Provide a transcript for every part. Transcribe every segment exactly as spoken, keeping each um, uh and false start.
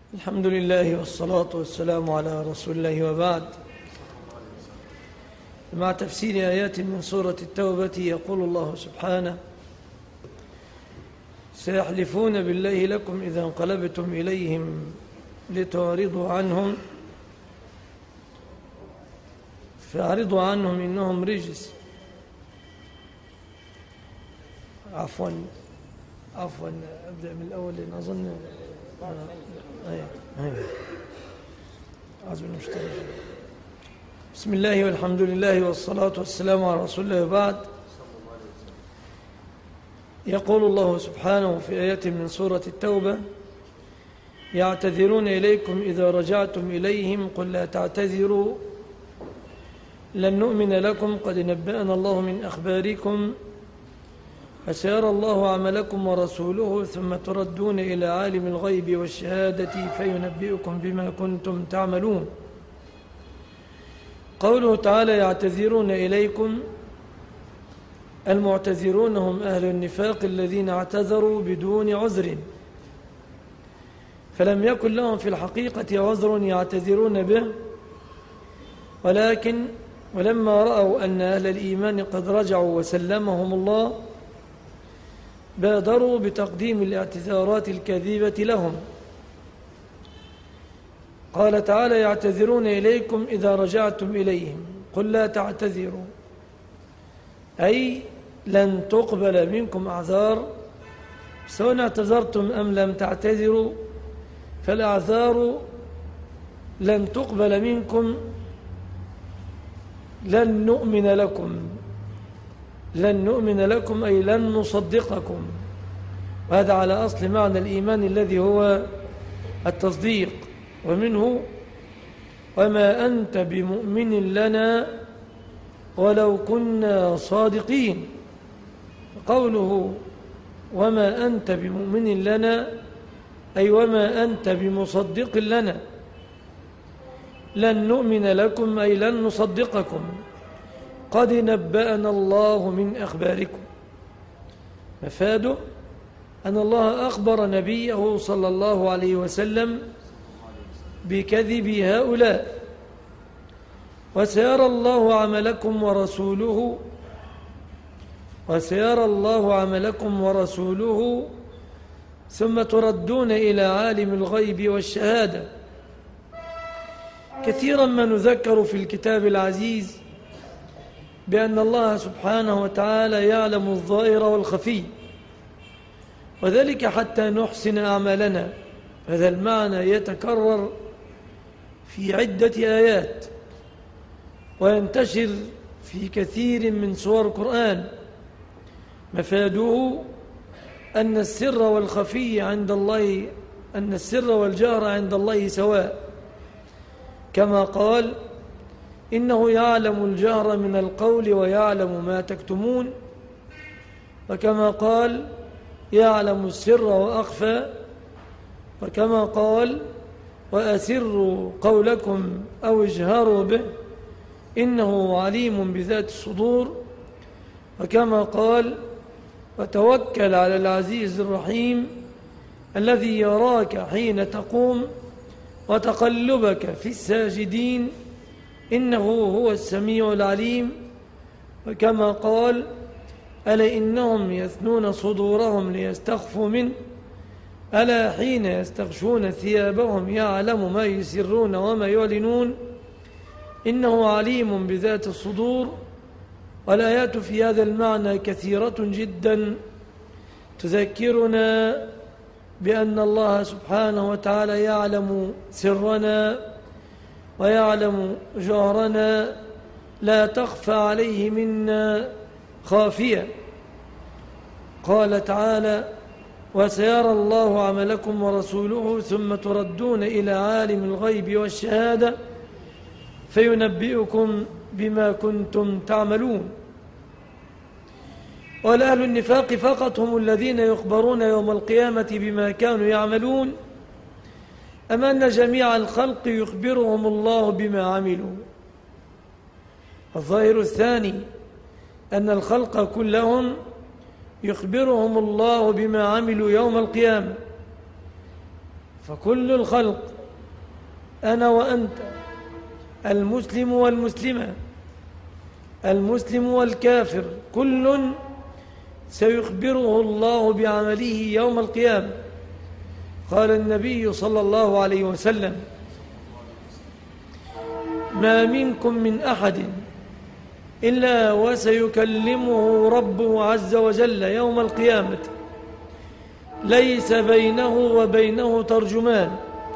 الحمد لله والصلاة والسلام على رسول الله وبعد. مع تفسير آيات من سورة التوبة يقول الله سبحانه: سيحلفون بالله لكم إذا انقلبتم إليهم لتعرضوا عنهم فأعرضوا عنهم إنهم رجس. عفوا عفوا أبدأ من الأول لأن أظن أيوة أيوة عزم المشترك. بسم الله والحمد لله والصلاة والسلام على رسول الله وبعد. يقول الله سبحانه في آيات من سورة التوبة: يعتذرون إليكم إذا رجعتم إليهم قل لا تعتذروا لن نؤمن لكم قد نبأنا الله من أخباركم فسيرى الله عملكم ورسوله ثم تردون إلى عالم الغيب والشهادة فينبئكم بما كنتم تعملون. قوله تعالى: يعتذرون إليكم، المعتذرون هم أهل النفاق الذين اعتذروا بدون عذر، فلم يكن لهم في الحقيقة عذر يعتذرون به، ولكن ولما رأوا أن أهل الإيمان قد رجعوا وسلمهم الله بادروا بتقديم الاعتذارات الكاذبة لهم. قال تعالى: يعتذرون إليكم إذا رجعتم إليهم قل لا تعتذروا، أي لن تقبل منكم أعذار سواء اعتذرتم أم لم تعتذروا، فالأعذار لن تقبل منكم، لن نؤمن لكم لن نؤمن لكم أي لن نصدقكم. وهذا على أصل معنى الإيمان الذي هو التصديق، ومنه وما أنت بمؤمن لنا ولو كنا صادقين. قوله وما أنت بمؤمن لنا أي وما أنت بمصدق لنا، لن نؤمن لكم أي لن نصدقكم، قد نبأنا الله من أخباركم. مفاده أن الله أخبر نبيه صلى الله عليه وسلم بكذب هؤلاء، وسيرى الله عملكم ورسوله وسيرى الله عملكم ورسوله ثم تردون إلى عالم الغيب والشهادة. كثيرا ما نذكر في الكتاب العزيز بأن الله سبحانه وتعالى يعلم الظاهر والخفي، وذلك حتى نحسن أعمالنا. هذا المعنى يتكرر في عدة آيات وينتشر في كثير من سور القرآن. مفاده أن السر والخفي عند الله أن السر والجهر عند الله سواء، كما قال: إنه يعلم الجهر من القول ويعلم ما تكتمون، وكما قال: يعلم السر وأخفى، وكما قال: وأسروا قولكم أو اجهروا به إنه عليم بذات الصدور، وكما قال: وتوكل على العزيز الرحيم الذي يراك حين تقوم وتقلبك في الساجدين إنه هو السميع العليم، وكما قال: ألا إنهم يثنون صدورهم ليستخفوا منه ألا حين يستغشون ثيابهم يعلم ما يسرون وما يعلنون إنه عليم بذات الصدور. والآيات في هذا المعنى كثيرة جدا تذكرنا بأن الله سبحانه وتعالى يعلم سرنا ويعلم جهرنا، لا تخفى عليه منا خافية. قال تعالى: وسيرى الله عملكم ورسوله ثم تردون إلى عالم الغيب والشهادة فينبئكم بما كنتم تعملون. والأهل النفاق فقط هم الذين يخبرون يوم القيامة بما كانوا يعملون، أما أن جميع الخلق يخبرهم الله بما عملوا. الظاهر الثاني أن الخلق كلهم يخبرهم الله بما عملوا يوم القيامة، فكل الخلق أنا وأنت، المسلم والمسلمة، المسلم والكافر، كل سيخبره الله بعمله يوم القيامة. قال النبي صلى الله عليه وسلم: ما منكم من أحد إلا وسيكلمه ربه عز وجل يوم القيامة ليس بينه وبينه ترجمان،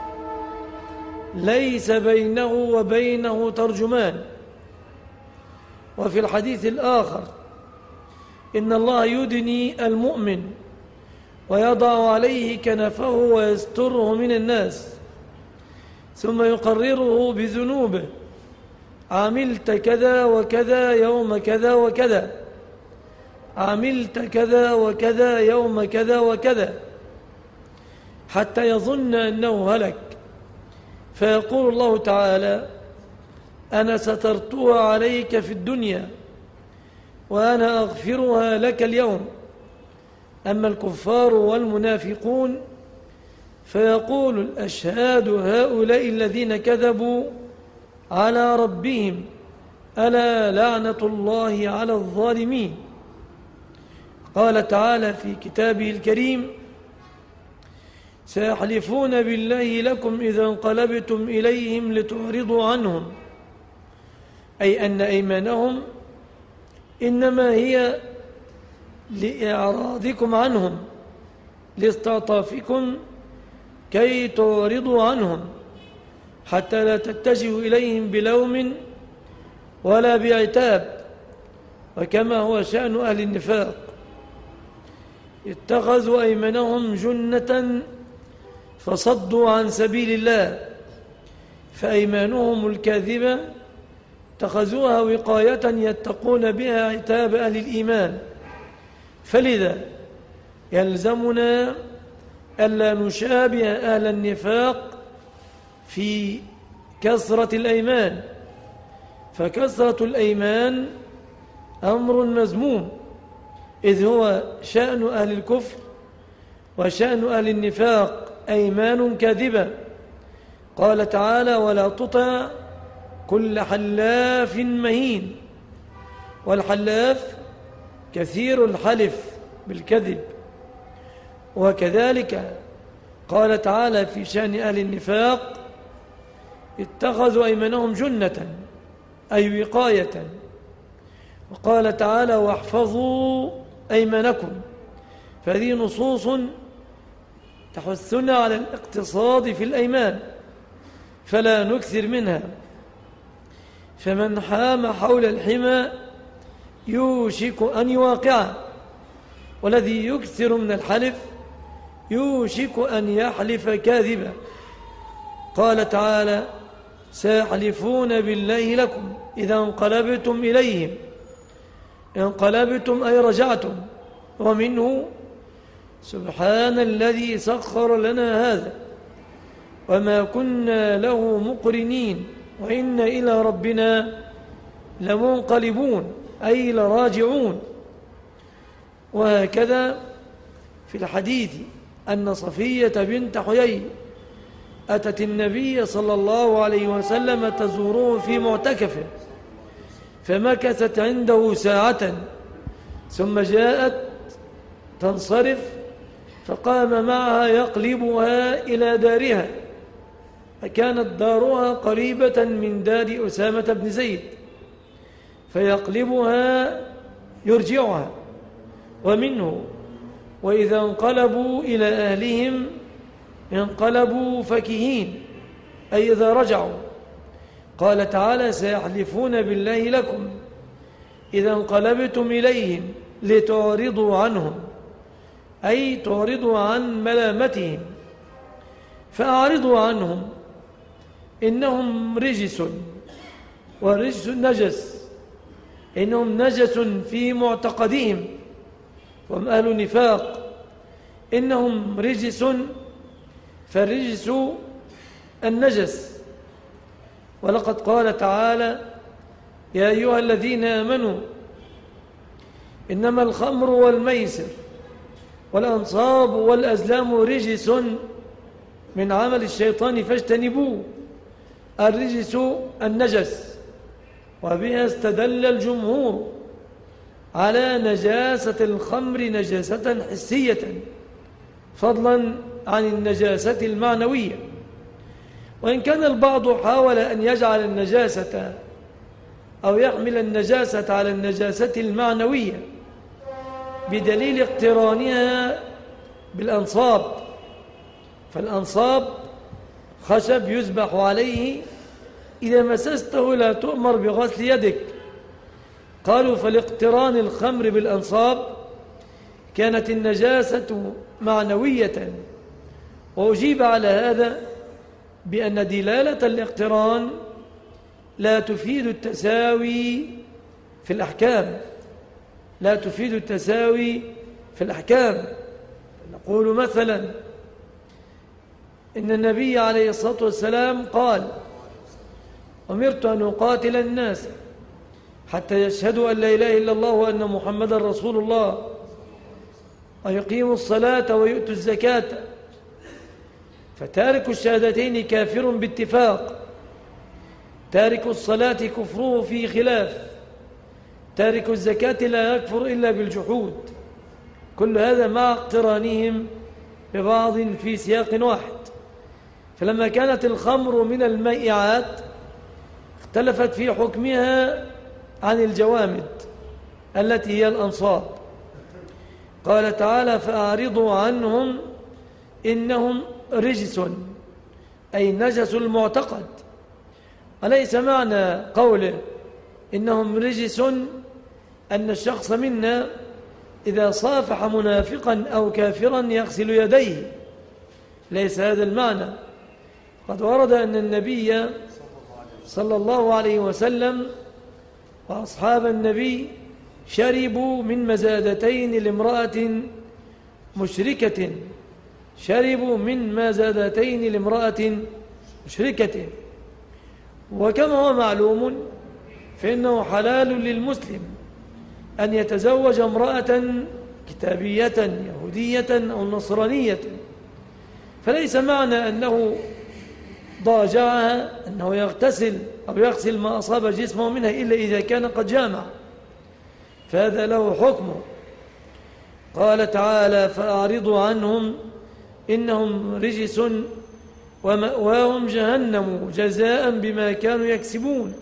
ليس بينه وبينه ترجمان. وفي الحديث الآخر: إن الله يدني المؤمن ويضع عليه كنفه ويستره من الناس، ثم يقرره بذنوبه: عملت كذا وكذا يوم كذا وكذا، عملت كذا وكذا يوم كذا وكذا، حتى يظن أنه هلك، فيقول الله تعالى: أنا سترتها عليك في الدنيا وأنا أغفرها لك اليوم. أما الكفار والمنافقون فيقول الأشهاد هؤلاء الذين كذبوا على ربهم ألا لعنة الله على الظالمين. قال تعالى في كتابه الكريم: سيحلفون بالله لكم إذا انقلبتم إليهم لتعرضوا عنهم، أي أن أيمانهم إنما هي لإعراضكم عنهم، لاستعطافكم كي تعرضوا عنهم، حتى لا تتجهوا إليهم بلوم ولا بعتاب، وكما هو شأن أهل النفاق. اتخذوا أيمانهم جنة فصدوا عن سبيل الله، فأيمانهم الكاذبة اتخذوها وقاية يتقون بها عتاب أهل الإيمان. فلذا يلزمنا ألا نشابه أهل النفاق في كثرة الأيمان، فكثرة الأيمان أمر مذموم، إذ هو شأن أهل الكفر وشأن أهل النفاق أيمان كاذبة. قال تعالى: ولا تطع كل حلاف مهين. والحلاف كثير الحلف بالكذب. وكذلك قال تعالى في شأن أهل النفاق: اتخذوا أيمانهم جنة، أي وقاية. وقال تعالى: واحفظوا أيمانكم. فهذه نصوص تحثنا على الاقتصاد في الأيمان فلا نكثر منها. فمن حام حول الحمى يوشك أن يواقعه، والذي يكثر من الحلف يوشك أن يحلف كاذبا. قال تعالى: سيحلفون بالله لكم إذا انقلبتم إليهم. انقلبتم أي رجعتم. ومنه: سبحان الذي سخر لنا هذا وما كنا له مقرنين وإن إلى ربنا لمنقلبون، أي لراجعون. وهكذا في الحديث أن صفية بنت حيي أتت النبي صلى الله عليه وسلم تزوره في معتكفه، فمكثت عنده ساعة ثم جاءت تنصرف، فقام معها يقلبها إلى دارها، فكانت دارها قريبة من دار أسامة بن زيد، فيقلبها يرجعها. ومنه: وإذا انقلبوا إلى أهلهم انقلبوا فكهين، أي إذا رجعوا. قال تعالى: سيحلفون بالله لكم إذا انقلبتم إليهم لتعرضوا عنهم، أي تعرضوا عن ملامتهم. فأعرضوا عنهم، إنهم رجس، والرجس نجس، إنهم نجس في معتقدهم، وهم أهل نفاق. إنهم رجس، فالرجس النجس. ولقد قال تعالى: يا أيها الذين آمنوا إنما الخمر والميسر والأنصاب والأزلام رجس من عمل الشيطان فاجتنبوه، الرجس النجس. وبها استدل الجمهور على نجاسة الخمر نجاسة حسية فضلا عن النجاسة المعنوية، وإن كان البعض حاول أن يجعل النجاسة أو يحمل النجاسة على النجاسة المعنوية بدليل اقترانها بالأنصاب، فالأنصاب خشب يذبح عليه، إذا مسسته لا تؤمر بغسل يدك. قالوا فلاقتران الخمر بالأنصاب كانت النجاسة معنوية، وأجيب على هذا بأن دلالة الاقتران لا تفيد التساوي في الأحكام، لا تفيد التساوي في الأحكام. نقول مثلا إن النبي عليه الصلاة والسلام قال: أمرت أن أقاتل الناس حتى يشهدوا أن لا إله إلا الله وأن محمدا رسول الله ويقيموا الصلاة ويؤتوا الزكاة. فتارك الشهادتين كافر باتفاق، تارك الصلاة كفره في خلاف، تارك الزكاة لا يكفر إلا بالجحود. كل هذا مع اقترانهم ببعض في سياق واحد. فلما كانت الخمر من المائعات اختلفت في حكمها عن الجوامد التي هي الأنصاب. قال تعالى: فأعرضوا عنهم إنهم رجس، أي نجس المعتقد. أليس معنى قوله إنهم رجس أن الشخص منا إذا صافح منافقا أو كافرا يغسل يديه؟ ليس هذا المعنى. قد ورد أن النبي صلى الله عليه وسلم وأصحاب النبي شربوا من مزادتين لامرأة مشركة شربوا من مزادتين لامرأة مشركة. وكما هو معلوم فإنه حلال للمسلم أن يتزوج امرأة كتابية يهودية أو نصرانية، فليس معنى أنه ضاجعها أنه يغتسل أو يغسل ما أصاب جسمه منها إلا إذا كان قد جامع، فهذا له حكمه. قال تعالى: فأعرضوا عنهم إنهم رجس ومأواهم جهنم جزاء بما كانوا يكسبون.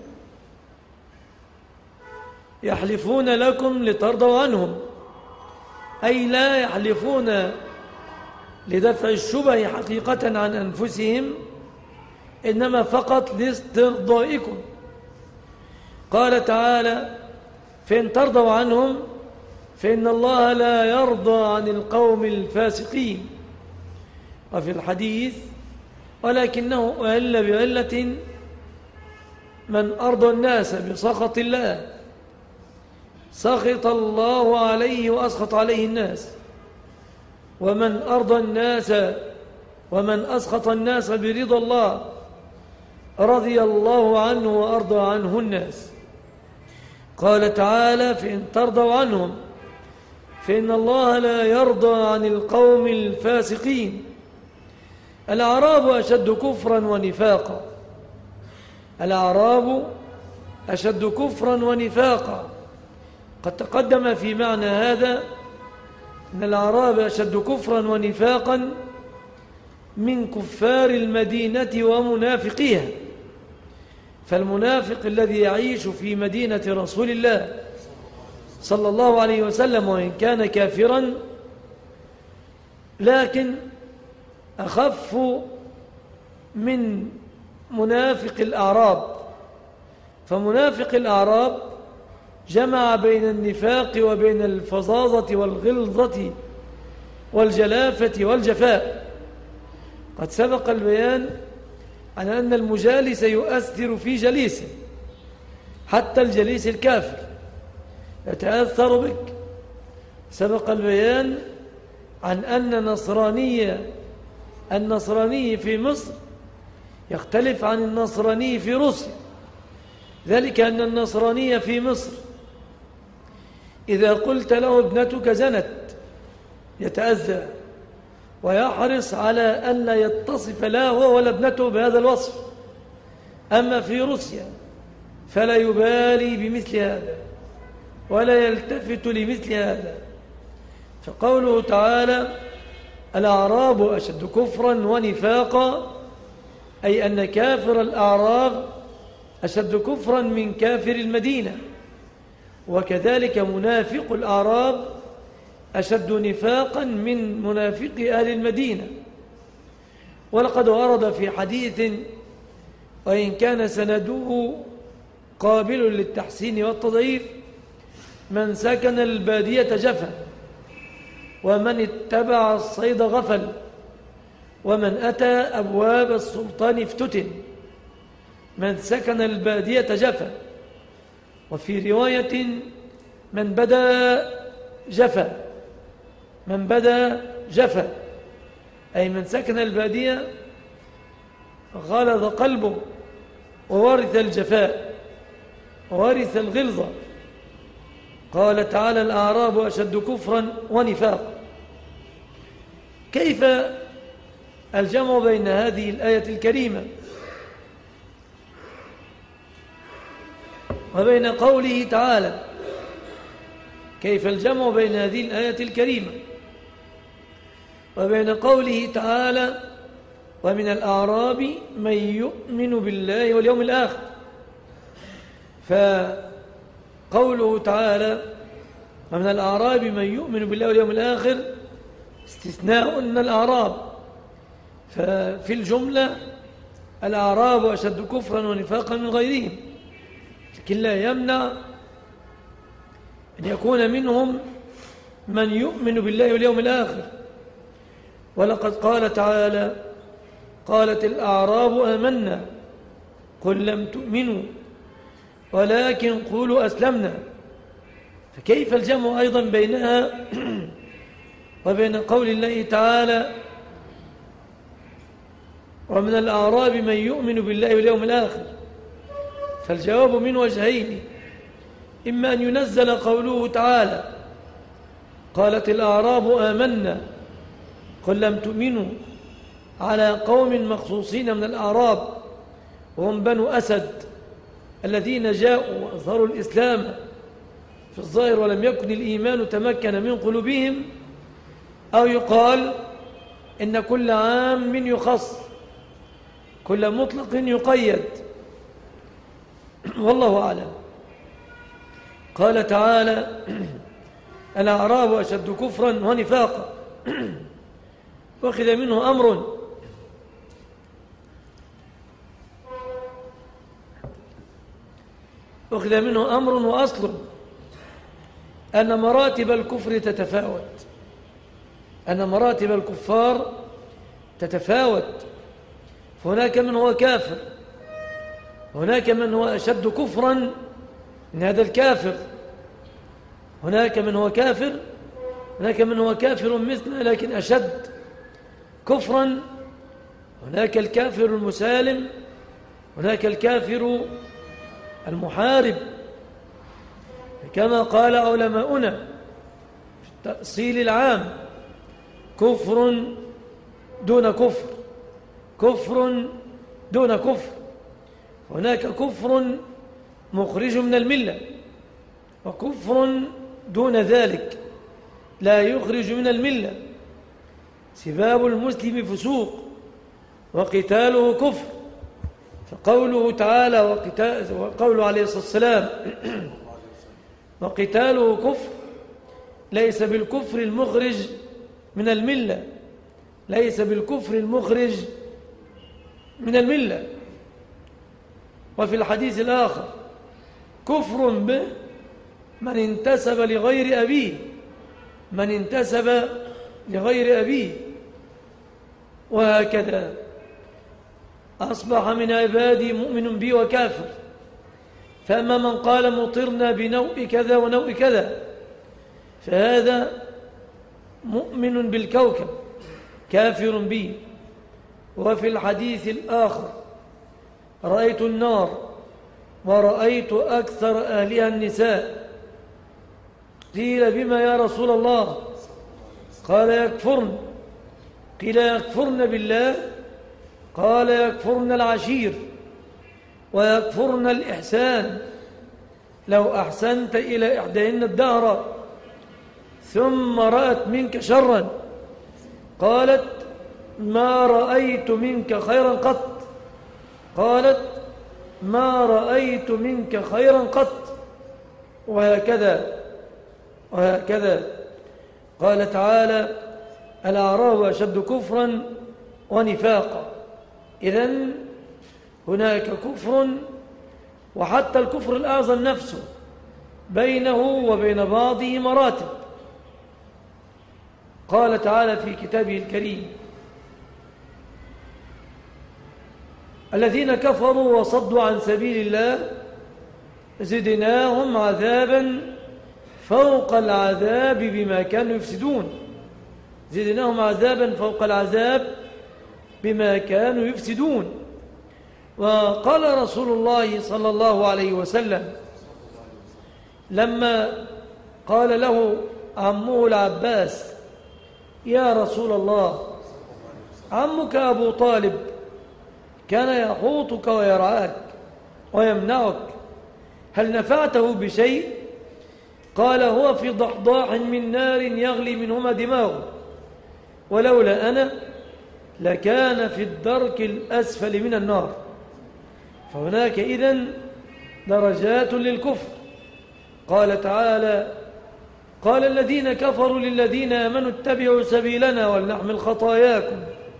يحلفون لكم لترضوا عنهم، أي لا يحلفون لدفع الشبه حقيقة عن أنفسهم، إنما فقط لاسترضائكم. قال تعالى: فإن ترضوا عنهم فإن الله لا يرضى عن القوم الفاسقين. وفي الحديث: ولكنه أهل بعلة من أرضى الناس بسخط الله سخط الله عليه وأسخط عليه الناس، ومن أرضى الناس ومن أسخط الناس برضا الله رضي الله عنه وأرضى عنه الناس. قال تعالى: فإن ترضوا عنهم فإن الله لا يرضى عن القوم الفاسقين. الأعراب أشد كفرا ونفاقا، الأعراب أشد كفرا ونفاقا. قد تقدم في معنى هذا أن الأعراب أشد كفرا ونفاقا من كفار المدينة ومنافقيها. فالمنافق الذي يعيش في مدينة رسول الله صلى الله عليه وسلم وإن كان كافرا لكن أخف من منافق الأعراب. فمنافق الأعراب جمع بين النفاق وبين الفظاظة والغلظة والجلافة والجفاء. قد سبق البيان عن أن المجالس يؤثر في جليسه، حتى الجليس الكافر يتأثر بك. سبق البيان عن أن نصراني النصراني في مصر يختلف عن النصراني في روسيا، ذلك أن النصراني في مصر إذا قلت له ابنتك زنت يتأذى، ويحرص على أن لا يتصف لا هو ولا ابنته بهذا الوصف. أما في روسيا فلا يبالي بمثل هذا ولا يلتفت لمثل هذا. فقوله تعالى الأعراب أشد كفرا ونفاقا، أي أن كافر الأعراب أشد كفرا من كافر المدينة، وكذلك منافق الأعراب أشد نفاقا من منافق أهل المدينة. ولقد ورد في حديث وإن كان سنده قابل للتحسين والتضعيف: من سكن البادية جفا، ومن اتبع الصيد غفل، ومن أتى أبواب السلطان افتتن. من سكن البادية جفا، وفي رواية من بدا جفا، من بدا جفا، أي من سكن البادية غلظ قلبه وورث الجفاء وورث الغلظة. قال تعالى الأعراب أشد كفرا ونفاقا. كيف الجمع بين هذه الآية الكريمة وبين قوله تعالى؟ كيف الجمع بين هذه الآية الكريمة وبين قوله تعالى ومن الأعراب من يؤمن بالله واليوم الآخر؟ فقوله تعالى ومن الأعراب من يؤمن بالله واليوم الآخر استثناء من الأعراب، ففي الجملة الأعراب أشد كفرا ونفاقا من غيرهم، لكن لا يمنع أن يكون منهم من يؤمن بالله واليوم الآخر. ولقد قال تعالى قالت الأعراب آمنا قل لم تؤمنوا ولكن قولوا أسلمنا. فكيف الجمع أيضا بينها وبين قول الله تعالى ومن الأعراب من يؤمن بالله واليوم الآخر؟ فالجواب من وجهين: إما أن ينزل قوله تعالى قالت الأعراب آمنا قل لم تؤمنوا على قوم مخصوصين من الأعراب وهم بنو أسد الذين جاءوا وأظهروا الإسلام في الظاهر ولم يكن الإيمان تمكن من قلوبهم، أو يقال إن كل عام يخص، كل مطلق يقيد، والله أعلم. قال تعالى الأعراب أشد كفرا ونفاقا، واخذ منه أمر أخذ منه أمر وأصل أن مراتب الكفر تتفاوت، أن مراتب الكفار تتفاوت، فهناك من هو كافر، هناك من هو أشد كفرا من هذا الكافر، هناك من هو كافر هناك من هو كافر مثله لكن أشد كفرا، هناك الكافر المسالم، هناك الكافر المحارب، كما قال علماؤنا في التأصيل العام: كفر دون كفر، كفر دون كفر. هناك كفر مخرج من الملة، وكفر دون ذلك لا يخرج من الملة. سباب المسلم فسوق وقتاله كفر. فقوله تعالى وقوله عليه الصلاة والسلام وقتاله كفر ليس بالكفر المخرج من الملة، ليس بالكفر المخرج من الملة. وفي الحديث الآخر: كفر به من انتسب لغير أبيه، من انتسب لغير أبيه. وهكذا أصبح من عبادي مؤمن بي وكافر. فأما من قال مطرنا بنوء كذا ونوء كذا فهذا مؤمن بالكوكب كافر به. وفي الحديث الآخر: رأيت النار ورأيت أكثر أهلها النساء. قيل: بما يا رسول الله؟ قال: يكفرن قيل يكفرن بالله، قال يكفرن العشير ويكفرن الإحسان. لو أحسنت إلى إحداهن الدهر ثم رأت منك شرا قالت ما رأيت منك خيرا قط، قالت ما رأيت منك خيرا قط، وهكذا وهكذا. قال تعالى الأعراب أشد كفرا ونفاقا. إذن هناك كفر، وحتى الكفر الأعظم نفسه بينه وبين بعضه مراتب. قال تعالى في كتابه الكريم الذين كفروا وصدوا عن سبيل الله زدناهم عذابا فوق العذاب بما كانوا يفسدون، زدناهم عذابا فوق العذاب بما كانوا يفسدون. وقال رسول الله صلى الله عليه وسلم لما قال له عمه العباس يا رسول الله عمك أبو طالب كان يحوطك ويرعاك ويمنعك، هل نفعته بشيء؟ قال هو في ضحضاح من نار يغلي منهما دماغه، ولولا أنا لكان في الدرك الأسفل من النار. فهناك إذن درجات للكفر. قال تعالى قال الذين كفروا للذين آمنوا اتبعوا سبيلنا ولنحمل خطاياكم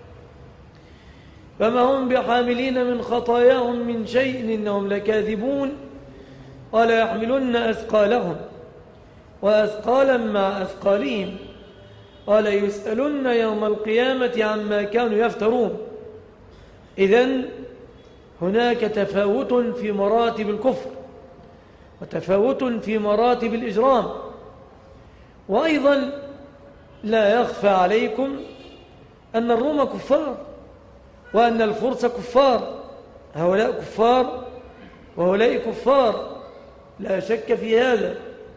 فما هم بحاملين من خطاياهم من شيء إنهم لكاذبون ولا يحملن أثقالهم وأثقالا مع أثقالهم ولا يسألن يوم القيامة عما كانوا يفترون. إذن هناك تفاوت في مراتب الكفر وتفاوت في مراتب الإجرام. وأيضا لا يخفى عليكم أن الروم كفار وأن الفرس كفار، هؤلاء كفار وهؤلاء كفار لا شك في هذا،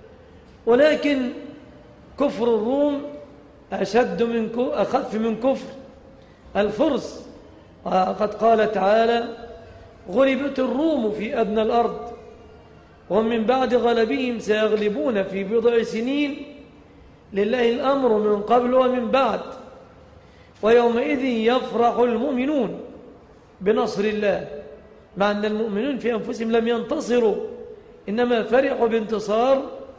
ولكن كفر الروم أشد من أخف من كفر الفرس. وقد قال تعالى غلبت الروم في أدنى الأرض وهم من بعد غلبهم سيغلبون في بضع سنين لله الأمر من قبل ومن بعد ويومئذ يفرح المؤمنون بنصر الله، مع أن المؤمنون في أنفسهم لم ينتصروا، إنما فرحوا بانتصار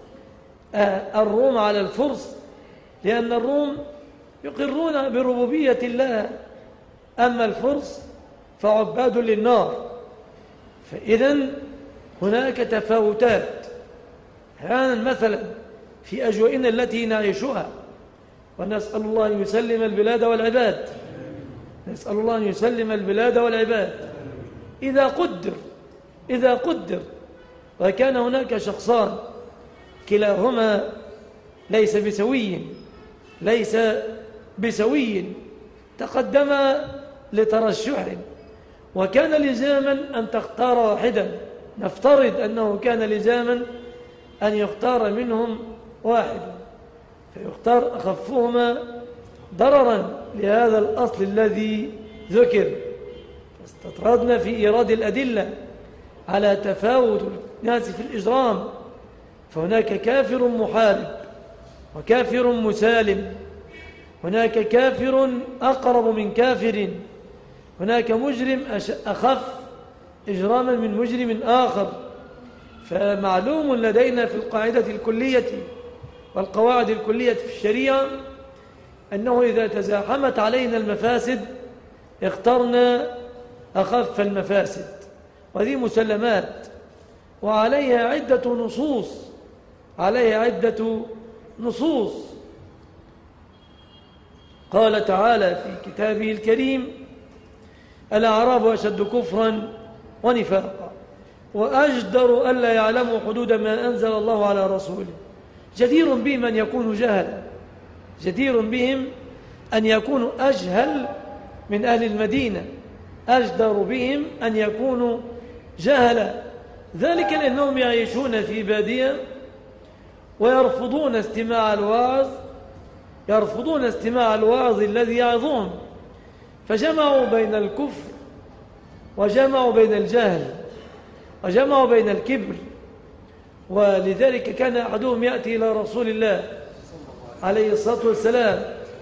الروم على الفرس، لأن الروم يقرون بربوبية الله، أما الفرس فعباد للنار. فإذن هناك تفاوتات. هذا مثلا في أجوائنا التي نعيشها، ونسأل الله أن يسلم البلاد والعباد، نسأل الله أن يسلم البلاد والعباد. إذا قدر إذا قدر وكان هناك شخصان كلاهما ليس بسوي ليس بسوي تقدم لترشح وكان لزاما أن تختار واحدا، نفترض أنه كان لزاما أن يختار منهم واحدا، فيختار أخفهما ضررا لهذا الأصل الذي ذكر. فاستطردنا في إيراد الأدلة على تفاوت الناس في الإجرام، فهناك كافر محارب وكافر مسالم، هناك كافر أقرب من كافر، هناك مجرم أخف إجراما من مجرم آخر. فمعلوم لدينا في القاعدة الكلية والقواعد الكلية في الشريعة أنه إذا تزاحمت علينا المفاسد اخترنا أخف المفاسد، وهذه مسلمات وعليها عدة نصوص عليها عدة نصوص. قال تعالى في كتابه الكريم الأعراب أشد كفرا ونفاقا وأجدر ألا يعلموا حدود ما أنزل الله على رسوله. جدير بهم أن يكونوا جهلا، جدير بهم أن يكونوا أجهل من أهل المدينة، أجدر بهم أن يكونوا جهلا، ذلك لأنهم يعيشون في بادية ويرفضون استماع الواعظ يرفضون استماع الواعظ الذي يعظهم، فجمعوا بين الكفر وجمعوا بين الجهل وجمعوا بين الكبر. ولذلك كان أحدهم يأتي إلى رسول الله عليه الصلاة والسلام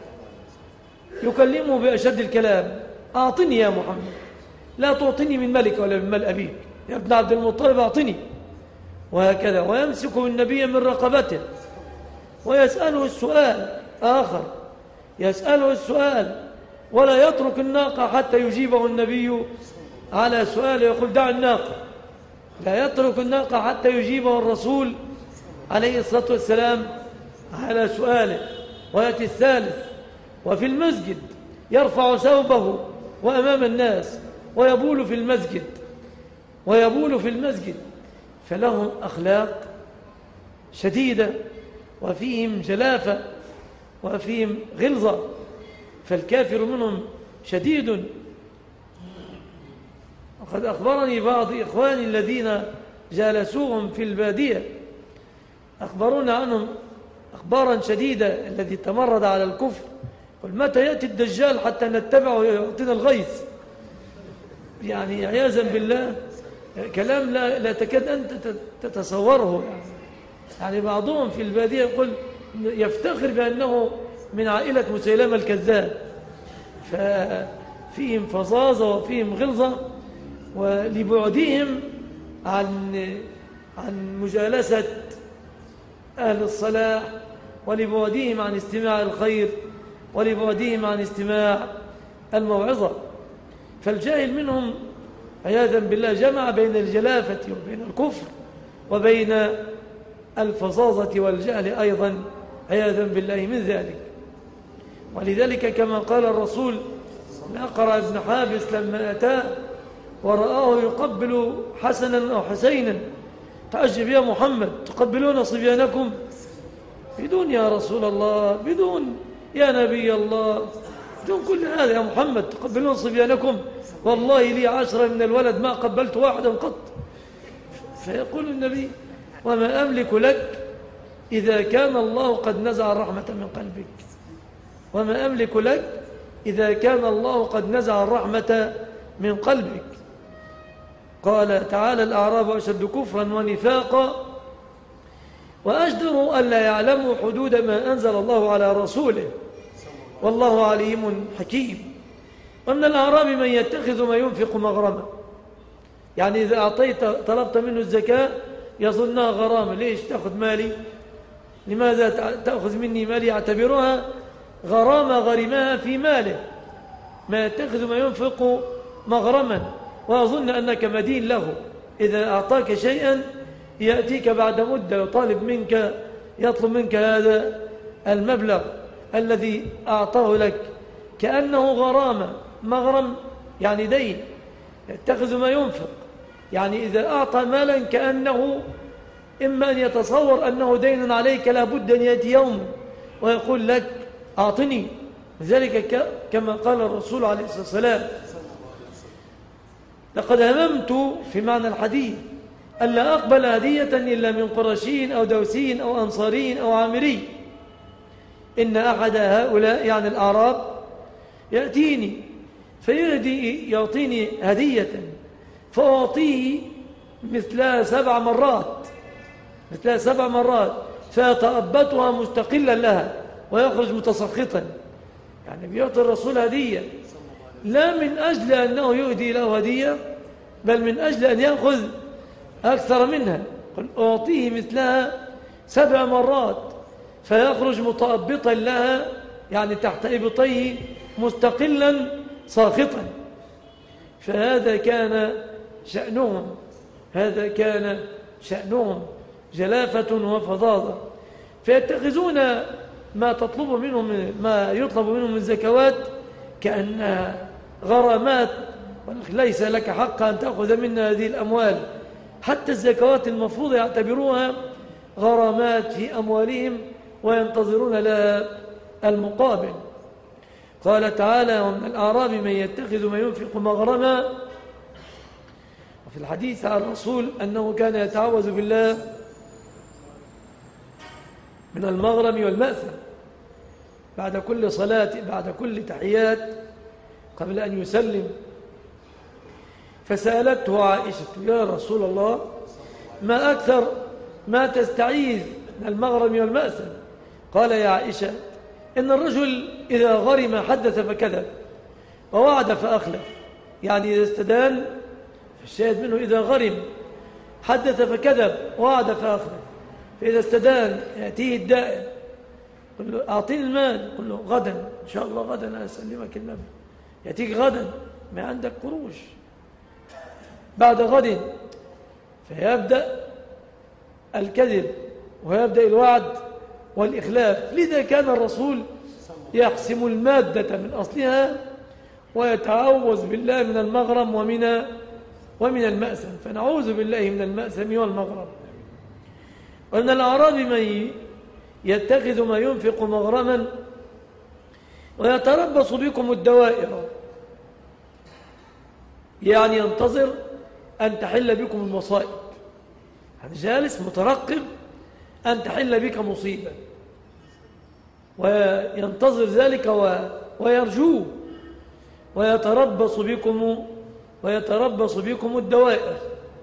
يكلمه بأشد الكلام: أعطني يا محمد، لا تعطني من ملك ولا من مال أبيك، يا ابن عبد المطلب أعطني، وهكذا. ويمسك النبي من رقبته ويسأله السؤال آخر، يسأله السؤال ولا يترك الناقة حتى يجيبه النبي على سؤاله، يقول: دع الناقة. لا يترك الناقة حتى يجيبه الرسول عليه الصلاة والسلام على سؤاله. ويأتي الثالث، وفي المسجد يرفع ثوبه وأمام الناس ويبول في المسجد ويبول في المسجد فلهم أخلاق شديدة وفيهم جلافة وفيهم غلظة، فالكافر منهم شديد. وقد أخبرني بعض إخواني الذين جالسوهم في البادية، أخبرونا عنهم أخبارا شديدة، الذي تمرد على الكفر: قل متى يأتي الدجال حتى نتبعه ويعطينا الغيث؟ يعني عياذا بالله كلام لا, لا تكاد أنت تتصوره. يعني, يعني بعضهم في البادية يقول يفتخر بأنه من عائلة مسيلمة الكذاب، ففيهم فظاظة وفيهم غلظة، ولبعدهم عن عن مجالسة أهل الصلاح، ولبعدهم عن استماع الخير، ولبعدهم عن استماع الموعظة. فالجاهل منهم عياذا بالله جمع بين الجلافة وبين الكفر وبين الفظاظة والجهل أيضا عياذا بالله من ذلك. ولذلك كما قال الرسول لأقرع بن حابس لما أتاه ورآه يقبل حسنا أو حسينا: تعجب يا محمد، تقبلون صبيانكم؟ بدون يا رسول الله، بدون يا نبي الله، بدون كل هذا يا محمد، تقبلون صبيانكم؟ والله لي عشرة من الولد ما قبلت واحدا قط. فيقول النبي: وما أملك لك إذا كان الله قد نزع الرحمة من قلبك، وما أملك لك إذا كان الله قد نزع الرحمة من قلبك. قال تعالى: الأعراب أشد كفرا ونفاقا وأجدر ألا يعلموا حدود ما أنزل الله على رسوله والله عليم حكيم. ومن الأعراب من يتخذ ما ينفق مغرما، يعني إذا أعطيت طلبت منه الزكاة يظنها غرامة. ليش تأخذ مالي؟ لماذا تأخذ مني مالي؟ يعتبرها غرامة غرمها في ماله، ما يتخذ ما ينفق مغرما ويظن أنك مدين له. إذا أعطاك شيئا يأتيك بعد مدة يطالب منك يطلب منك هذا المبلغ الذي أعطاه لك كأنه غرامة. مغرم يعني دين، يتخذ ما ينفق، يعني إذا أعطى مالا كأنه إما أن يتصور أنه دين عليك لا بد أن يأتي يوم ويقول لك أعطني. لذلك كما قال الرسول عليه الصلاة والسلام: لقد هممت في معنى الحديث ألا أقبل هدية إلا من قرشي أو دوسي أو أنصاري أو عامري، إن أحد هؤلاء يعني الأعراب يأتيني فيهدي يعطيني هدية فأعطيه مثلها سبع مرات مثلها سبع مرات فيتأبطها مستقلا لها ويخرج متسخطا. يعني بيعطي الرسول هدية لا من أجل أنه يهدي له هدية، بل من أجل أن يأخذ أكثر منها. قل أعطيه مثلها سبع مرات فيخرج متأبطا لها، يعني تحت إبطيه مستقلا ساخطا. فهذا كان شأنهم هذا كان شأنهم جلافة وفظاظة. فيتخذون ما تطلب منهم ما يطلب منهم من زكوات كأنها غرامات، ليس لك حق أن تأخذ منا هذه الأموال. حتى الزكوات المفروضة يعتبروها غرامات في أموالهم وينتظرون لها المقابل. قال تعالى: ومن الأعراب من يتخذ ما ينفق مغرما. وفي الحديث عن الرسول أنه كان يتعوذ بالله من المغرم والمأثم. بعد كل صلاة بعد كل تحيات قبل أن يسلم. فسألته عائشة: يا رسول الله، ما أكثر ما تستعيذ من المغرم والمأثم؟ قال: يا عائشة، إن الرجل إذا غرم حدث فكذب ووعد فأخلف. يعني إذا استدان، الشاهد منه إذا غرم حدث فكذب ووعد فأخلف. فإذا استدان يأتيه الدائن، قل له: أعطيني المال، قل له: غدا إن شاء الله، غدا أسلمك المبلغ. يأتيك غدا، ما عندك قروش. بعد غد فيبدأ الكذب ويبدأ الوعد والإخلاف. لذا كان الرسول يحسم المادة من أصلها ويتعوذ بالله من المغرم ومن ومن المأثم. فنعوذ بالله من المأثم والمغرم. وأن الأعراب من يتخذ ما ينفق مغرما ويتربص بكم الدوائر، يعني ينتظر أن تحل بكم المصائب. هذا جالس مترقب أن تحل بك مصيبة، وينتظر ذلك ويرجوه، ويتربص بكم ويتربص بكم الدوائر.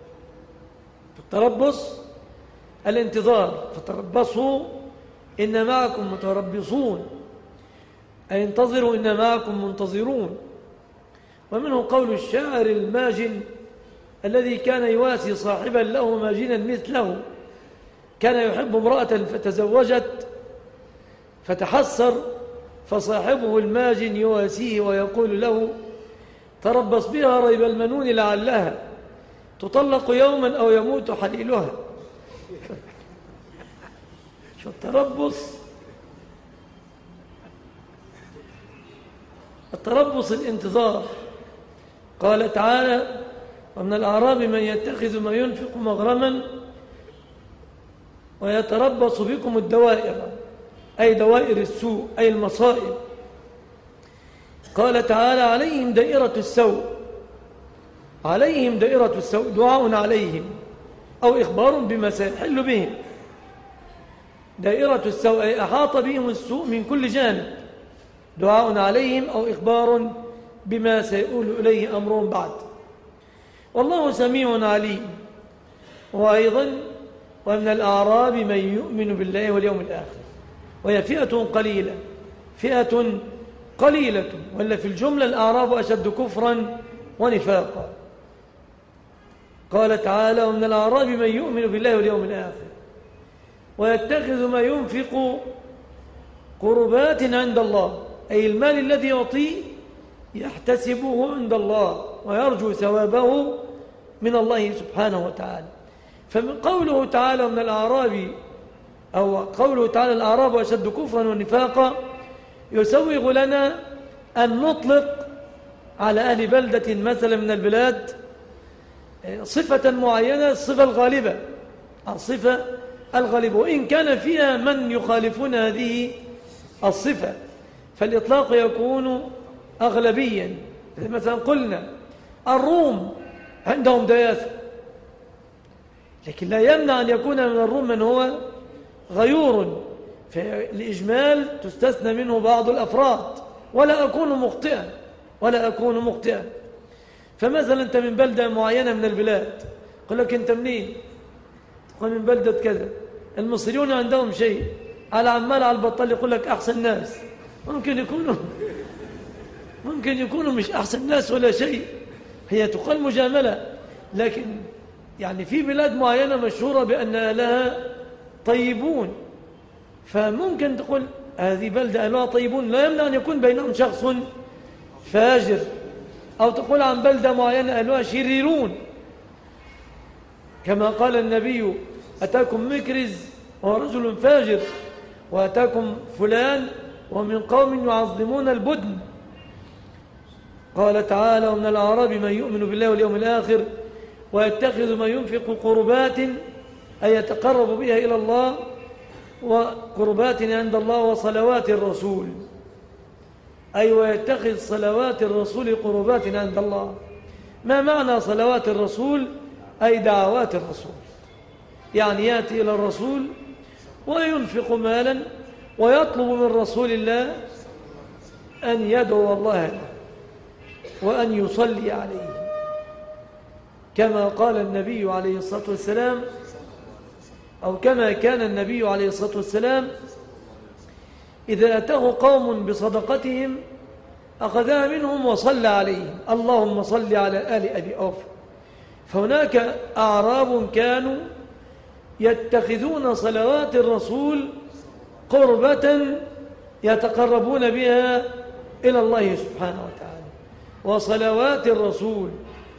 التربص الانتظار، فتربصوا إن معكم متربصون، أي انتظروا إن معكم منتظرون. ومنه قول الشاعر الماجن الذي كان يواسي صاحبا له ماجنا مثله: كان يحب امرأة فتزوجت فتحسر، فصاحبه الماجن يواسيه ويقول له: تربص بها ريب المنون لعلها تطلق يوما أو يموت حليلها. شو التربص؟ التربص الانتظار. قال تعالى: ومن الأعراب من يتخذ ما ينفق مغرما ويتربص بكم الدوائر، أي دوائر السوء، أي المصائب. قال تعالى: عليهم دائرة السوء. عليهم دائرة السوء دعاء عليهم أو إخبار بما سيحل بهم. دائرة السوء أي أحاط بهم السوء من كل جانب، دعاء عليهم أو إخبار بما سيؤول إليه أمرهم بعد. والله سميع عليم. وأيضا: ومن الأعراب من يؤمن بالله واليوم الآخر، وهي فئة قليلة، فئة قليلة، ولا في الجملة الأعراب أشد كفرا ونفاقا. قال تعالى: ومن الأعراب من يؤمن بالله واليوم الآخر ويتخذ ما ينفق قربات عند الله، أي المال الذي يعطيه يحتسبه عند الله ويرجو ثوابه من الله سبحانه وتعالى. فمن قوله تعالى: من الأعراب، أو قوله تعالى: الأعراب أشد كفرا ونفاقا، يسوغ لنا أن نطلق على أهل بلدة مثلا من البلاد صفة معينة، الصفة الغالبة، الصفة الغالبة، وإن كان فيها من يخالفون هذه الصفة، فالإطلاق يكون أغلبيا. مثلا قلنا الروم عندهم دياثة، لكن لا يمنع أن يكون من الروم من هو غيور، فالإجمال تستثنى منه بعض الأفراد. ولا أكون مخطئا ولا أكون مخطئا فمثلا أنت من بلدة معينة من البلاد، قل لك أنت منين؟ تقول من بلدة كذا. المصريون عندهم شيء، على عمال على البطال يقول لك أحسن ناس. ممكن يكونوا ممكن يكونوا مش أحسن ناس ولا شيء، هي تقال مجاملة، لكن يعني في بلاد معينة مشهورة بأن لها طيبون، فممكن تقول هذه بلدة أهلها طيبون، لا يمنع أن يكون بينهم شخص فاجر. أو تقول عن بلدة معينة أهلها شريرون، كما قال النبي: أتاكم مكرز وهو رجل فاجر، وأتاكم فلان ومن قوم يعظمون البدن. قال تعالى: ومن الأعراب من يؤمن بالله واليوم الآخر ويتخذ ما ينفق قربات، أي يتقرب بها إلى الله، وقربات عند الله وصلوات الرسول، أي ويتخذ صلوات الرسول قربات عند الله. ما معنى صلوات الرسول؟ أي دعوات الرسول، يعني يأتي إلى الرسول وينفق مالا ويطلب من رسول الله أن يدعو الله له وأن يصلي عليه، كما قال النبي عليه الصلاة والسلام، أو كما كان النبي عليه الصلاة والسلام إذا أتاه قوم بصدقتهم أخذها منهم وصلى عليهم: اللهم صل على آل أبي أوفى. فهناك أعراب كانوا يتخذون صلوات الرسول قربة يتقربون بها إلى الله سبحانه وتعالى. وصلوات الرسول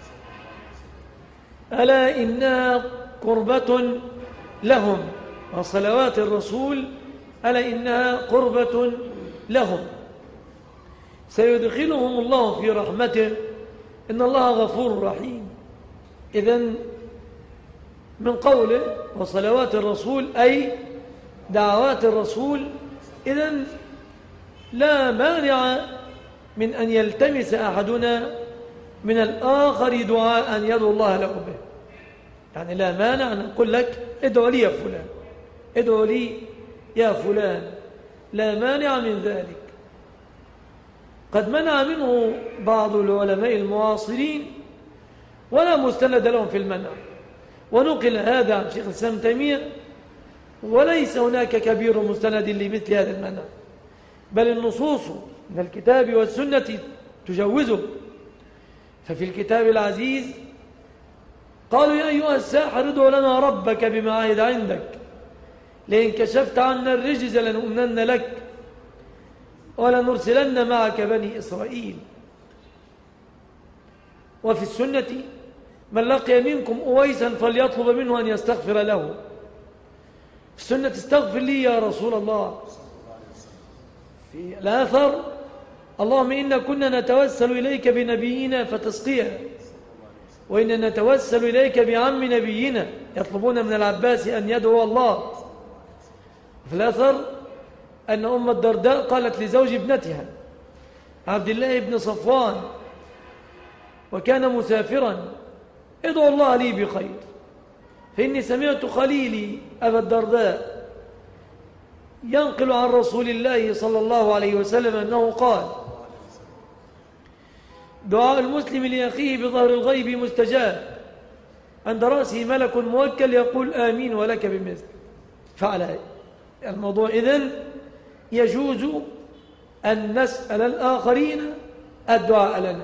ألا إنها قربة لهم، وصلوات الرسول ألا إنها قربة لهم. سيدخلهم الله في رحمته، إن الله غفور رحيم. إذن من قوله وصلوات الرسول أي دعوات الرسول، إذن لا مانع من أن يلتمس أحدنا من الآخر دعاء يدعو الله له به. يعني لا مانع أن أقول لك ادعو لي يا فلان، ادعو لي يا فلان، لا مانع من ذلك. قد منع منه بعض العلماء المعاصرين ولا مستند لهم في المنع، ونقل هذا عن شيخ الإسلام تيمية، وليس هناك كبير مستند لمثل هذا المنع، بل النصوص من الكتاب والسنة تجوزه. ففي الكتاب العزيز قالوا: يا أيها الساحر ادع لنا ربك بما عهد عندك لئن كشفت عنا الرجز لنؤمنن لك ولنرسلن معك بني إسرائيل. وفي السنة: من لقي منكم أويسا فليطلب منه أن يستغفر له. في السنة: استغفر لي يا رسول الله. في الآثر: اللهم إنا كنا نتوسل إليك بنبينا فتسقينا، وإنا نتوسل إليك بعم نبينا، يطلبون من العباس أن يدعو الله. في الأثر أن أم الدرداء قالت لزوج ابنتها عبد الله بن صفوان وكان مسافرا: ادعو الله لي بخير، فإني سمعت خليلي أبا الدرداء ينقل عن رسول الله صلى الله عليه وسلم أنه قال: دعاء المسلم لأخيه بظهر الغيب مستجاب، عند رأسه ملك موكل يقول آمين ولك بمثل. فعلى الموضوع إذن يجوز أن نسأل الآخرين الدعاء لنا.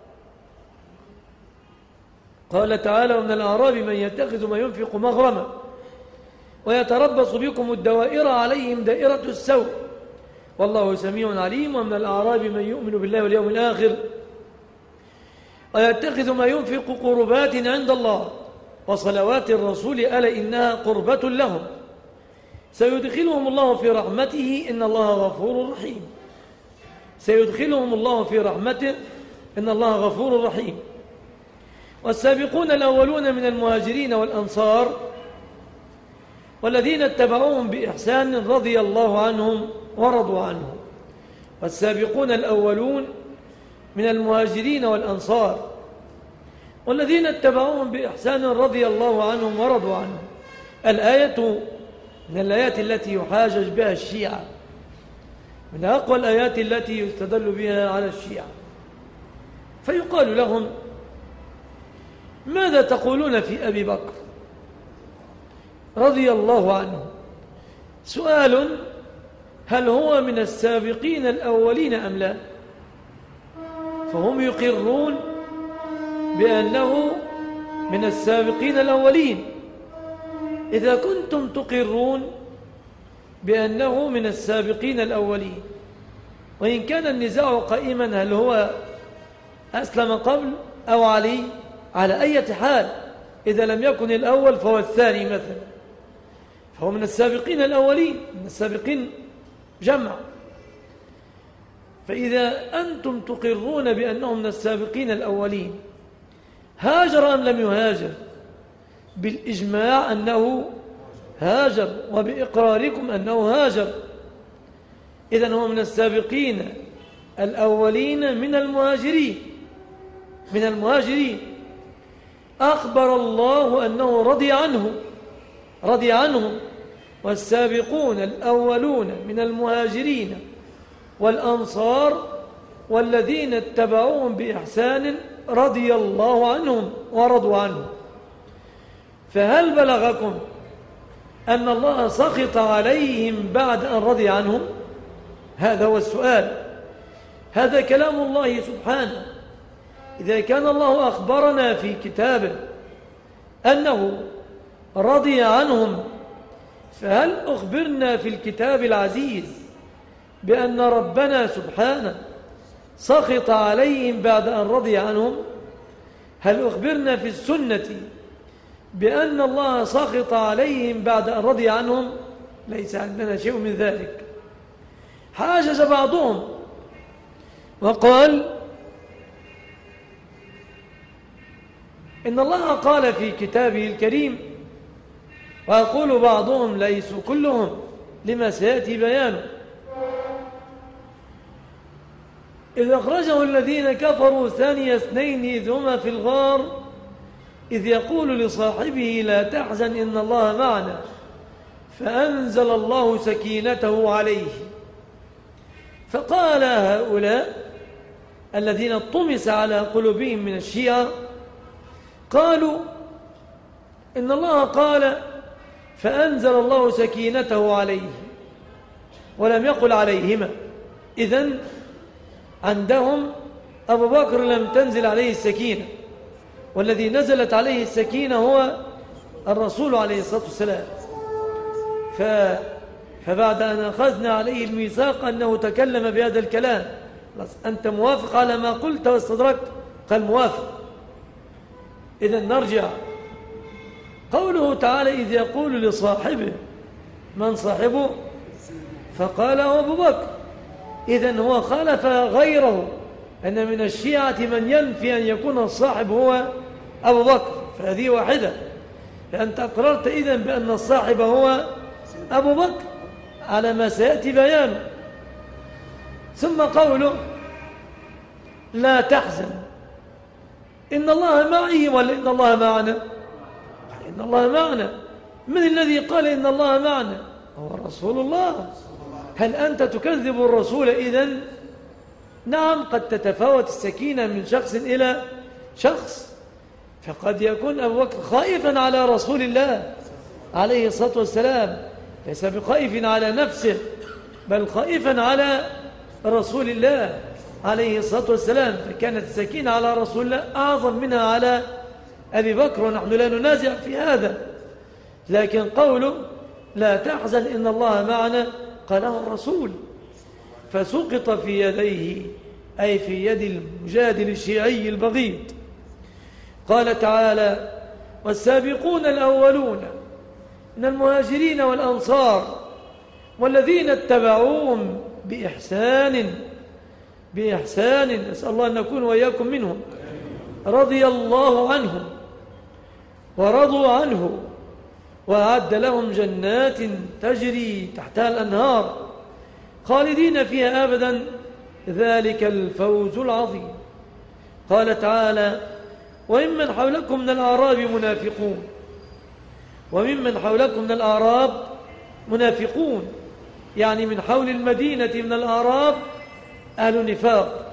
قال تعالى: ومن الأعراب من يتخذ ما ينفق مغرما ويتربص بكم الدوائر عليهم دائرة السوء والله سميع عليم. ومن الأعراب من يؤمن بالله واليوم الآخر ويتخذ ما ينفق قربات عند الله وصلوات الرسول ألا إنها قربة لهم سيدخلهم الله في رحمته إن الله غفور رحيم. سيدخلهم الله في رحمته إن الله غفور رحيم. والسابقون الأولون من المهاجرين والأنصار والذين اتبعوهم بإحسان رضي الله عنهم ورضوا عنه. والسابقون الأولون من المهاجرين والأنصار والذين اتبعوهم بإحسان رضي الله عنهم ورضوا عنه. الآية من الآيات التي يحاجج بها الشيعة، من أقوى الآيات التي يستدل بها على الشيعة. فيقال لهم: ماذا تقولون في أبي بكر رضي الله عنه؟ سؤال: هل هو من السابقين الأولين أم لا؟ فهم يقرون بأنه من السابقين الأولين. إذا كنتم تقرون بأنه من السابقين الأولين، وإن كان النزاع قائما هل هو أسلم قبل أو علي، على أي حال إذا لم يكن الأول فهو الثاني مثلا، فهو من السابقين الأولين، من السابقين جمع. فإذا أنتم تقرون بأنه من السابقين الأولين، هاجر أم لم يهاجر؟ بالإجماع أنه هاجر، وبإقراركم أنه هاجر. إذن هو من السابقين الأولين من المهاجرين من المهاجرين أخبر الله أنه رضي عنه رضي عنهم والسابقون الأولون من المهاجرين والأنصار والذين اتبعوهم بإحسان رضي الله عنهم ورضوا عنه. فهل بلغكم أن الله سخط عليهم بعد أن رضي عنهم؟ هذا هو السؤال. هذا كلام الله سبحانه. إذا كان الله أخبرنا في كتابه أنه رضي عنهم، فهل أخبرنا في الكتاب العزيز بأن ربنا سبحانه سخط عليهم بعد أن رضي عنهم؟ هل أخبرنا في السنة بأن الله سخط عليهم بعد أن رضي عنهم؟ ليس عندنا شيء من ذلك. حاجز بعضهم وقال إن الله قال في كتابه الكريم، ويقول بعضهم ليسوا كلهم لما سيأتي بيانه، إذ أخرجه الذين كفروا ثاني اثنين إذ هما في الغار إذ يقول لصاحبه لا تحزن إن الله معنا فأنزل الله سكينته عليه. فقال هؤلاء الذين طمس على قلوبهم من الشيعة قالوا إن الله قال فأنزل الله سكينته عليه ولم يقل عليهما، إذن عندهم أبو بكر لم تنزل عليه السكينة، والذي نزلت عليه السكينة هو الرسول عليه الصلاة والسلام. ف... فبعد أن أخذنا عليه الميثاق أنه تكلم بهذا الكلام، أنت موافق على ما قلت واستدركت؟ قال موافق. إذن نرجع قوله تعالى إذ يقول لصاحبه، من صاحبه؟ فقال هو أبو بكر. إذن هو خالف غيره، أن من الشيعة من ينفي أن يكون الصاحب هو أبو بكر، فهذه واحدة. فأنت أقررت إذن بأن الصاحب هو أبو بكر على ما سيأتي بيانه. ثم قوله لا تحزن إن الله معي ولا إن الله معنا؟ إن الله معنا. من الذي قال إن الله معنا؟ هو رسول الله. هل أنت تكذب الرسول إذن؟ نعم، قد تتفاوت السكينة من شخص إلى شخص، فقد يكون أبو بكر خائفا على رسول الله عليه الصلاة والسلام، ليس بخائف على نفسه بل خائفا على رسول الله عليه الصلاة والسلام، فكانت السكينة على رسول الله أعظم منها على أبي بكر، ونحن لا ننازع في هذا. لكن قوله لا تحزن إن الله معنا قاله الرسول، فسقط في يديه أي في يد المجادل الشيعي البغيض. قال تعالى والسابقون الأولون من المهاجرين والأنصار والذين اتبعوهم بإحسان بإحسان نسأل الله أن نكون وإياكم منهم رضي الله عنهم ورضوا عنه وأعد لهم جنات تجري تحتها الأنهار خالدين فيها أبدا ذلك الفوز العظيم. قال تعالى وممن حولكم من الأعراب منافقون وممن حولكم من الأعراب منافقون، يعني من حول المدينة من الأعراب أهل نفاق،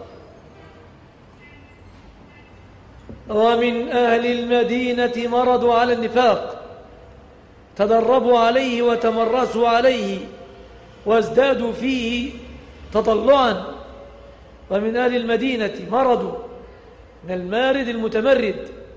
ومن أهل المدينة مرضوا على النفاق تدربوا عليه وتمرسوا عليه وازدادوا فيه تطلعا. ومن أهل المدينة مرضوا من المارد المتمرد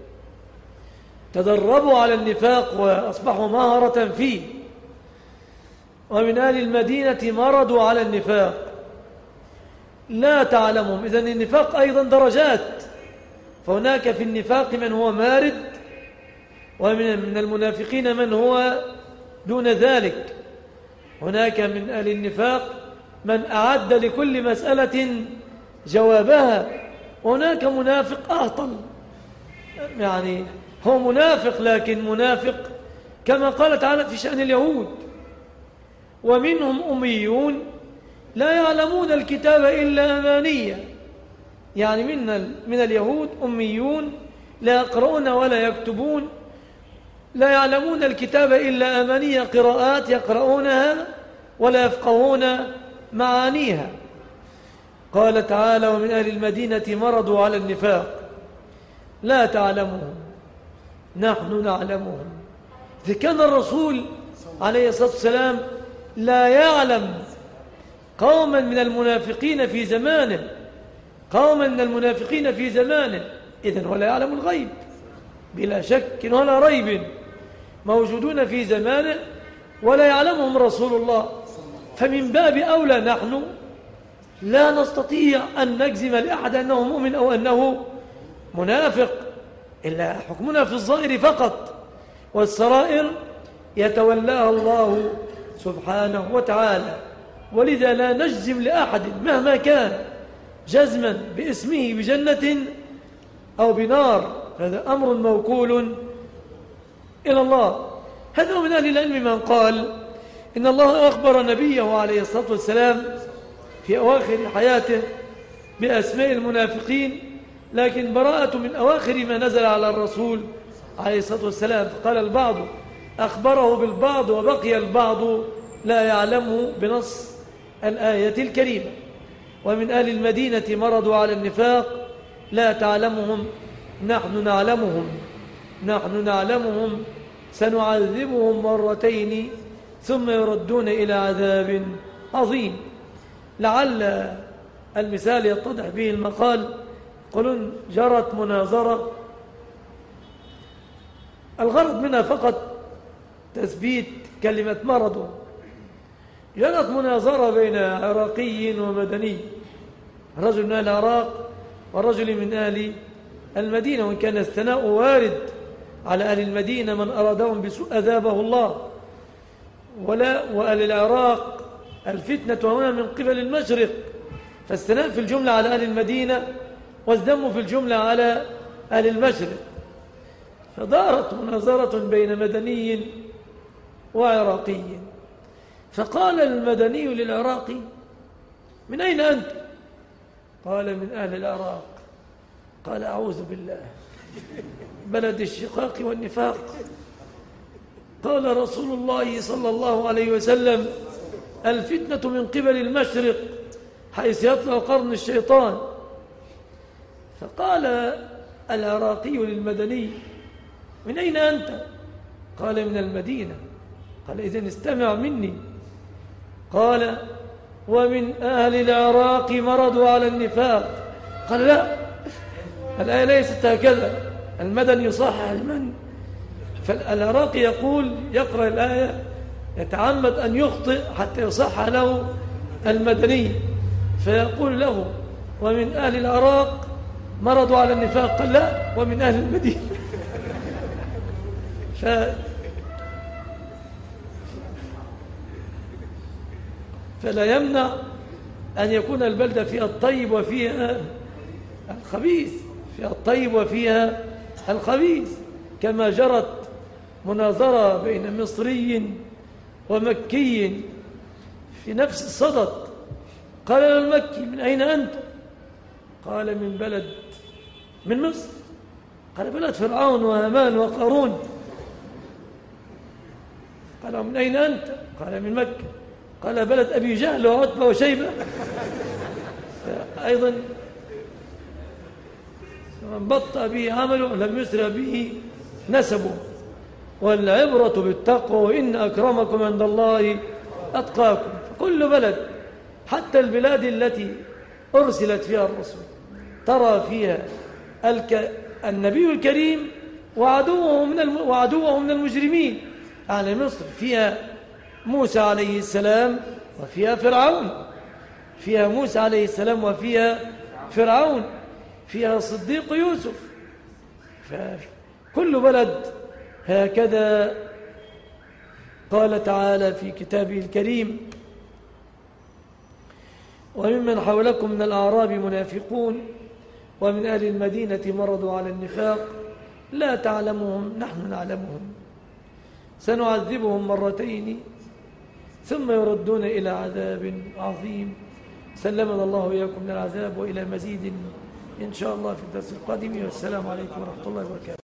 تدربوا على النفاق وأصبحوا مهرة فيه. ومن أهل المدينة مرضوا على النفاق لا تعلمهم. إذن النفاق أيضا درجات، فهناك في النفاق من هو مارد، ومن المنافقين من هو دون ذلك. هناك من أهل النفاق من أعد لكل مسألة جوابها، وهناك منافق أهطل، يعني هو منافق لكن منافق كما قال تعالى في شأن اليهود ومنهم أميون لا يعلمون الكتاب إلا أمانية، يعني من من اليهود أميون لا يقرؤون ولا يكتبون لا يعلمون الكتاب إلا أماني قراءات يقرؤونها ولا يفقهون معانيها. قال تعالى: ومن أهل المدينة مرضوا على النفاق لا تعلمهم نحن نعلمهم. إذا كان الرسول عليه الصلاة والسلام لا يعلم قوما من المنافقين في زمانه قوما من المنافقين في زمانه إذن ولا يعلم الغيب بلا شك ولا ريب، موجودون في زمانه ولا يعلمهم رسول الله. فمن باب أولى نحن لا نستطيع أن نجزم لأحد أنه مؤمن أو أنه منافق، إلا حكمنا في الظاهر فقط، والسرائر يتولاها الله سبحانه وتعالى. ولذا لا نجزم لأحد مهما كان جزما باسمه بجنة أو بنار، هذا أمر موكول إلى الله. هذا من أهل العلم من قال إن الله أخبر نبيه عليه الصلاة والسلام في أواخر حياته بأسماء المنافقين، لكن براءة من أواخر ما نزل على الرسول عليه الصلاة والسلام. فقال البعض أخبره بالبعض وبقي البعض لا يعلمه بنص الآية الكريمة. ومن أهل المدينة مرضوا على النفاق لا تعلمهم نحن نعلمهم نحن نعلمهم سنعذبهم مرتين ثم يردون إلى عذاب عظيم. لعل المثال يتضح به المقال. يقولون جرت مناظرة الغرض منها فقط تثبيت كلمة مرض. جرت مناظرة بين عراقي ومدني، رجل من أهل العراق ورجل من أهل المدينة، وإن كان الثناء وارد على أهل المدينة من أرادهم بسوء أذابه الله، ولا وأهل العراق الفتنة هنا من قبل المشرق، فالثناء في الجملة على أهل المدينة والذم في الجملة على أهل المشرق. فدارت مناظرة بين مدني وعراقي، فقال المدني للعراقي: من أين أنت؟ قال: من أهل العراق. قال: أعوذ بالله، بلد الشقاق والنفاق. قال رسول الله صلى الله عليه وسلم: الفتنة من قبل المشرق حيث يطلع قرن الشيطان. فقال العراقي للمدني: من أين أنت؟ قال: من المدينة. قال: إذن استمع مني. قال: ومن أهل العراق مرضوا على النفاق. قال: لا، الآية ليست هكذا، المدني يصحح المن. فالعراقي يقول يقرأ الآية يتعمد أن يخطئ حتى يصحح له المدني، فيقول له: ومن أهل العراق مرضوا على النفاق. قال: لا، ومن أهل المدينة. ف... فلا يمنع أن يكون البلدة فيها الطيب وفيها الخبيث، فيها الطيب وفيها الخبيث، كما جرت مناظرة بين مصري ومكي في نفس الصدد. قال له المكي: من أين أنت؟ قال: من بلد من مصر. قال: بلد فرعون وهامان وقارون. قال: من أين أنت؟ قال: من مكة. قال: بلد أبي جهل وعتبة وشيبة. أيضا من بطأ به عمله لم يسرع به نسبه، والعبرة بالتقوى وإن أكرمكم عند الله أتقاكم. فكل بلد، حتى البلاد التي أرسلت فيها الرسل، ترى فيها الك... النبي الكريم وعدوه من الم... وعدوه من المجرمين. على مصر فيها موسى عليه السلام وفيها فرعون، فيها موسى عليه السلام وفيها فرعون، فيها صديق يوسف. فكل بلد هكذا. قال تعالى في كتابه الكريم: وممن حولكم من الأعراب منافقون ومن أهل المدينة مرضوا على النفاق لا تعلمهم نحن نعلمهم سنعذبهم مرتين ثم يردون إلى عذاب عظيم. سلمنا الله وإياكم من العذاب وإلى مزيد إن شاء الله في الدرس القادم. والسلام عليكم ورحمة الله وبركاته.